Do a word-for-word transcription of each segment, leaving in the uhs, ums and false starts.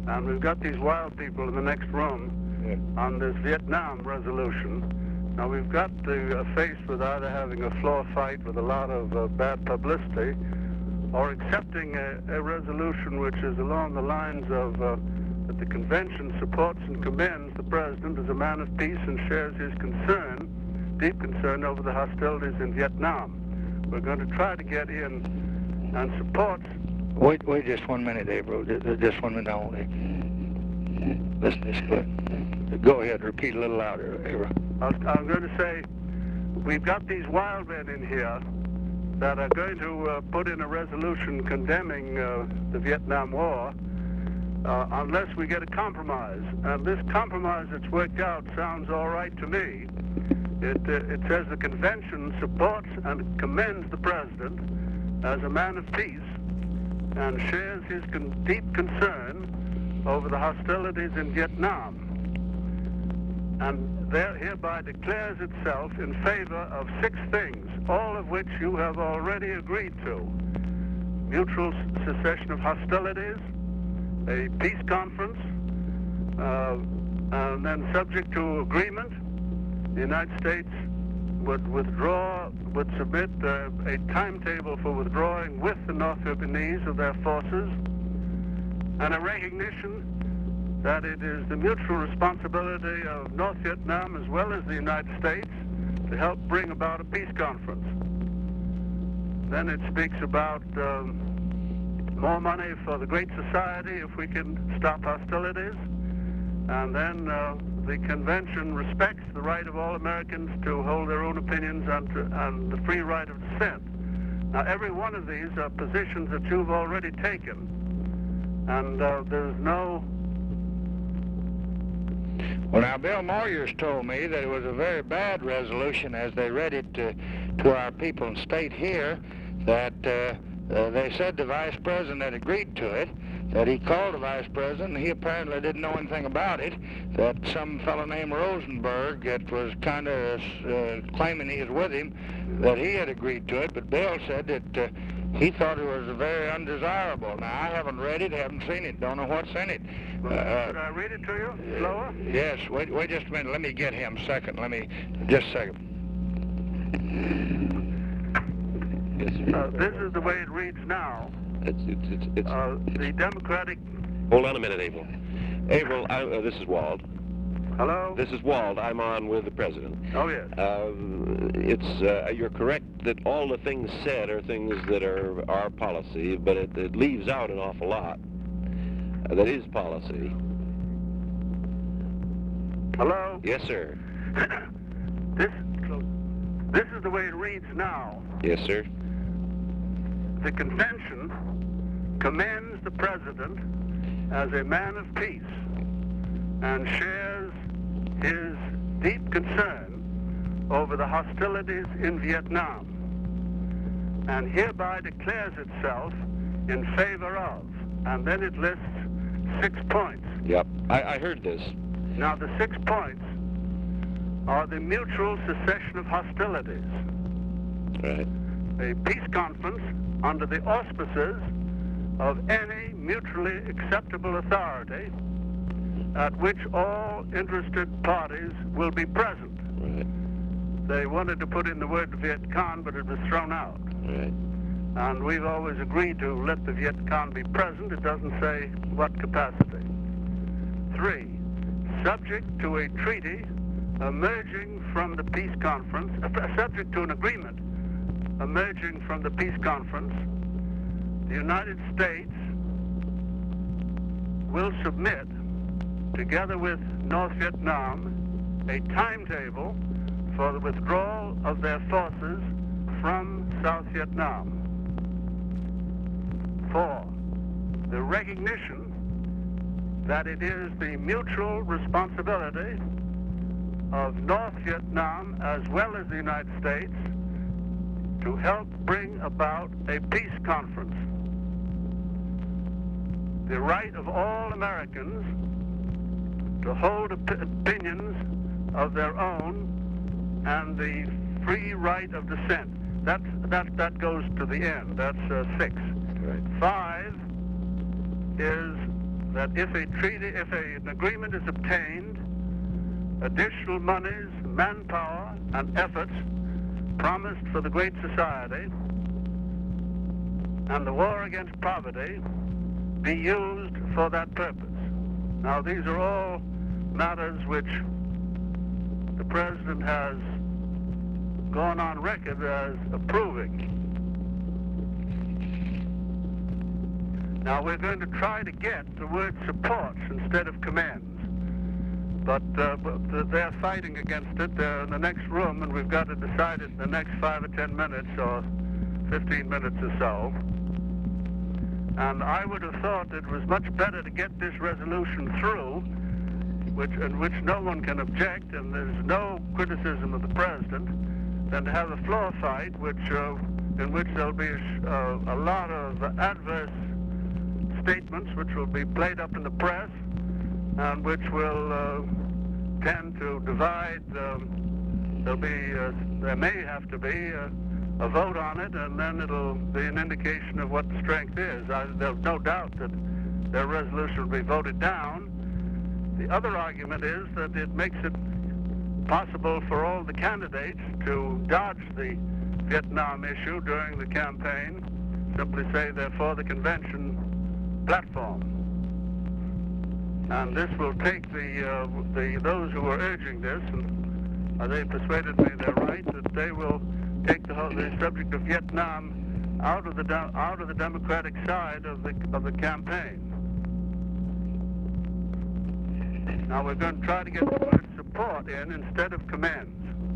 And we've got these wild people in the next room yeah. on this Vietnam resolution. Now, we've got to uh, face with either having a floor fight with a lot of uh, bad publicity or accepting a, a resolution which is along the lines of uh, that the convention supports and commends the president as a man of peace and shares his concern, deep concern over the hostilities in Vietnam. We're going to try to get in and support... Wait, wait just one minute, April. Just one minute only. Listen, this good. Go ahead, repeat a little louder, April. I'm going to say, we've got these wild men in here that are going to uh, put in a resolution condemning uh, the Vietnam War uh, unless we get a compromise. And this compromise that's worked out sounds all right to me. It, uh, it says the convention supports and commends the president as a man of peace and shares his con deep concern over the hostilities in Vietnam, and there hereby declares itself in favor of six things, all of which you have already agreed to. Mutual cessation of hostilities, a peace conference, uh, and then subject to agreement, the United States would withdraw, would submit uh, a timetable for withdrawing with the North Vietnamese of their forces, and a recognition that it is the mutual responsibility of North Vietnam as well as the United States to help bring about a peace conference. Then it speaks about um, more money for the Great Society if we can stop hostilities, and then uh, the convention respects the right of all Americans to hold their own opinions and, to, and the free right of dissent. Now, every one of these are positions that you've already taken, and uh, there's no... Well, now, Bill Moyers told me that it was a very bad resolution as they read it to, to our people and state here that uh, uh, they said the vice president had agreed to it, that he called the vice president, and he apparently didn't know anything about it, that some fellow named Rosenberg that was kind of uh, claiming he was with him, that he had agreed to it, but Bill said that uh, he thought it was very undesirable. Now, I haven't read it, haven't seen it, don't know what's in it. Well, uh, should I read it to you, slower? Yes, wait, wait just a minute, let me get him a second, let me, just a second. Uh, this is the way it reads now. It's, it's, it's, it's, uh, the Democratic... Hold on a minute, Abel. Abel, I, uh, this is Wald. Hello? This is Wald. I'm on with the president. Oh, yes. Uh, it's, uh, you're correct that all the things said are things that are our policy, but it, it leaves out an awful lot. Uh, that is policy. Hello? Yes, sir. this, this is the way it reads now. Yes, sir. The convention commends the president as a man of peace and shares his deep concern over the hostilities in Vietnam, and hereby declares itself in favor of, and then it lists six points. Yep, I, I heard this. Now, the six points are the mutual cessation of hostilities, right, a peace conference under the auspices of any mutually acceptable authority at which all interested parties will be present. Right. They wanted to put in the word Viet Cong, but it was thrown out. Right. And we've always agreed to let the Viet Cong be present. It doesn't say what capacity. Three, subject to a treaty emerging from the peace conference, uh, subject to an agreement emerging from the peace conference, the United States will submit, together with North Vietnam, a timetable for the withdrawal of their forces from South Vietnam. Four, the recognition that it is the mutual responsibility of North Vietnam as well as the United States to help bring about a peace conference. The right of all Americans to hold op opinions of their own and the free right of dissent. That, that, that goes to the end. That's uh, six. Right. Five is that if a treaty, if a, an agreement is obtained, additional monies, manpower, and efforts promised for the Great Society and the war against poverty be used for that purpose. Now, these are all matters which the President has gone on record as approving. Now, we're going to try to get the word supports instead of commands. But, uh, but they're fighting against it. They're in the next room, and we've got to decide it in the next five or ten minutes or fifteen minutes or so. And I would have thought it was much better to get this resolution through, which, in which no one can object, and there's no criticism of the President, than to have a floor fight, which, uh, in which there'll be a, a lot of adverse statements which will be played up in the press and which will uh, tend to divide. Um, there'll be, uh, there may have to be uh, a vote on it, and then it'll be an indication of what the strength is. I, there's no doubt that their resolution will be voted down. The other argument is that it makes it possible for all the candidates to dodge the Vietnam issue during the campaign, simply say they're for the convention platform. And this will take the, uh, the those who are urging this, and uh, they persuaded me they're right, that they will take the, whole, the subject of Vietnam out of the out of the Democratic side of the of the campaign. Now we're going to try to get the word support in instead of commands.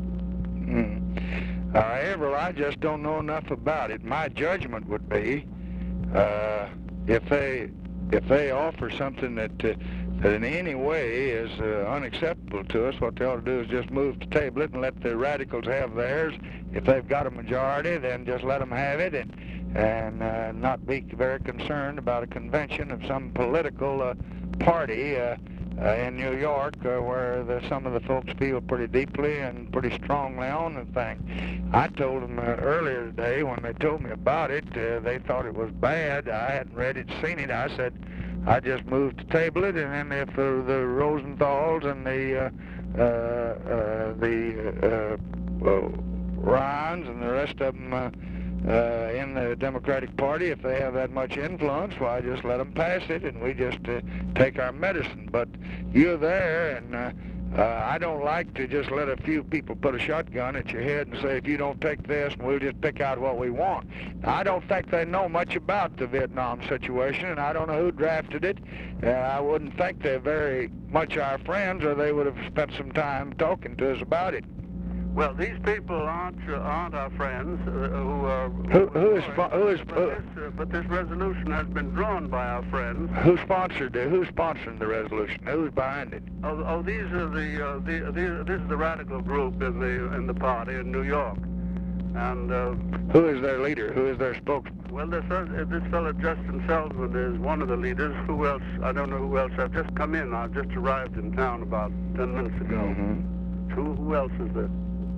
Mm. However, I just don't know enough about it. My judgment would be, uh, if they if they offer something that uh, that in any way is uh, unacceptable to us, what they ought to do is just move to table it and let the radicals have theirs. If they've got a majority, then just let them have it, and and uh, not be very concerned about a convention of some political uh, party uh, uh, in New York uh, where the, some of the folks feel pretty deeply and pretty strongly on the thing. I told them uh, earlier today when they told me about it, uh, they thought it was bad. I hadn't read it, seen it. I said, I just moved to table it, and then if uh, the Rosenthals and the uh, uh, uh, the uh, uh, Ryans and the rest of them uh, uh, in the Democratic Party, if they have that much influence, well, I just let them pass it, and we just uh, take our medicine. But you're there, and uh, uh, I don't like to just let a few people put a shotgun at your head and say, if you don't take this, we'll just pick out what we want. I don't think they know much about the Vietnam situation, and I don't know who drafted it. Uh, I wouldn't think they're very much our friends, or they would have spent some time talking to us about it. Well, these people aren't uh, aren't our friends uh, who are... Who, who is... Who is but, this, uh, but this resolution has been drawn by our friends. Who sponsored it? Who's sponsoring the resolution? Who's behind it? Oh, oh these are the, uh, the, the... This is the radical group in the in the party in New York. And... Uh, who is their leader? Who is their spokesman? Well, this, uh, this fellow Justin Feldman is one of the leaders. Who else? I don't know who else. I've just come in. I've just arrived in town about ten minutes ago. Mm-hmm. Who, who else is there?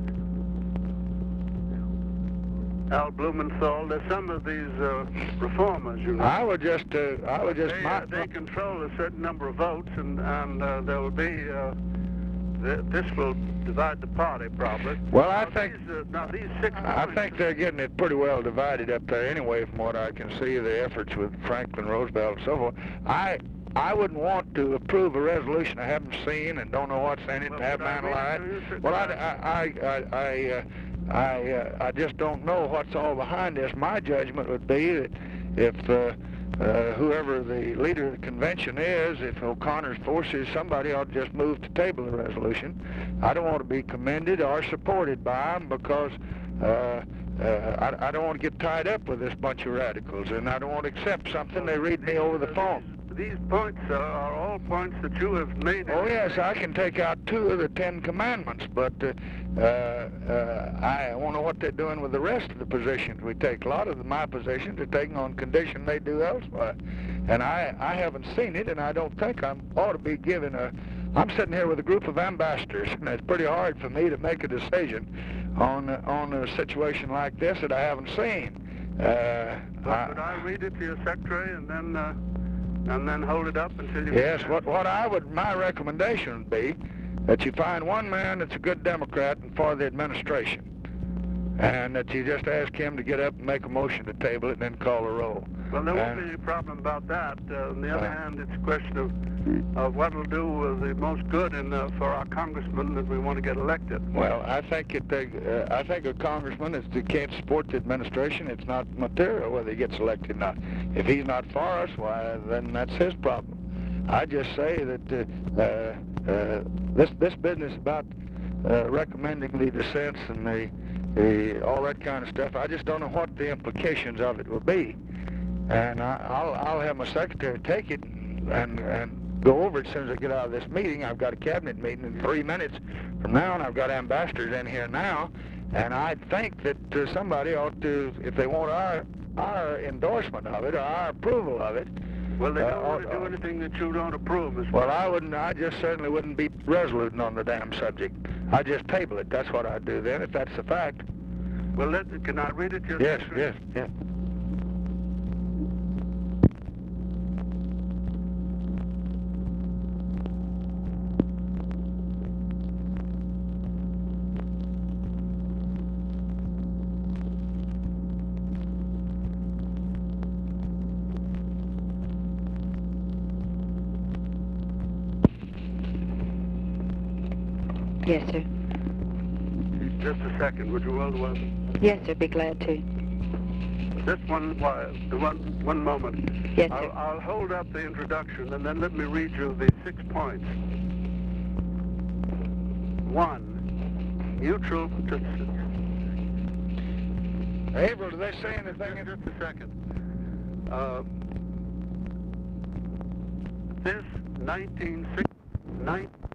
Al Blumenthal. There's some of these uh, reformers, you know. I would just, uh, I would just. They, my, uh, they control a certain number of votes, and and uh, there will be. Uh, th this will divide the party, probably. Well, I now think. These, uh, now these six. I think they're getting it pretty well divided up there, anyway, from what I can see. The efforts with Franklin Roosevelt and so forth. I. I wouldn't want to approve a resolution I haven't seen and don't know what's in it, Well, and haven't I analyzed. Well, I, I, I, I, uh, I, uh, I just don't know what's all behind this. My judgment would be that if uh, uh, whoever the leader of the convention is, if O'Connor's forces, somebody ought to just move to table the resolution. I don't want to be commended or supported by them because uh, uh, I, I don't want to get tied up with this bunch of radicals, and I don't want to accept something they read me over the phone. These points are, are all points that you have made. Oh, yes, I can take out two of the Ten Commandments, but uh, uh, uh, I wonder what they're doing with the rest of the positions we take. A lot of the, my positions are taken on condition they do elsewhere. And I, I haven't seen it, and I don't think I ought to be given a... I'm sitting here with a group of ambassadors, and it's pretty hard for me to make a decision on, on a situation like this that I haven't seen. Uh, but, I, but I read it to your secretary, and then... Uh, and then hold it up until you... Yes, what, what I would, my recommendation would be that you find one man that's a good Democrat and for the administration, and that you just ask him to get up and make a motion to table it and then call a roll. Well, there won't And- be any problem about that. Uh, on the other Uh. hand, it's a question of, of what will do uh, the most good in, uh, for our congressmen that we want to get elected. Well, I think it, uh, I think a congressman is that can't support the administration. It's not material whether he gets elected or not. If he's not for us, why, then that's his problem. I just say that uh, uh, uh, this this business about uh, recommending the dissents and the, the all that kind of stuff, I just don't know what the implications of it will be. And I, I'll I'll have my secretary take it and and go over it as soon as I get out of this meeting. I've got a cabinet meeting in three minutes from now, and I've got ambassadors in here now. And I think that uh, somebody ought to, if they want our our endorsement of it or our approval of it. Well, they don't uh, want to do uh, anything that you don't approve, Mister Well, I wouldn't. I just certainly wouldn't be resolute on the damn subject. I just table it. That's what I'd do then, if that's the fact. Well, let, can I read it to you? Yes, yes, yes. Yes, sir. Just a second, would you will, well, Yes, sir. Be glad to. just one, why, one, one moment. Yes, I'll, sir. I'll hold up the introduction and then let me read you the six points. One, mutual... April, do they say anything? Just a second. Uh, this nineteen sixty...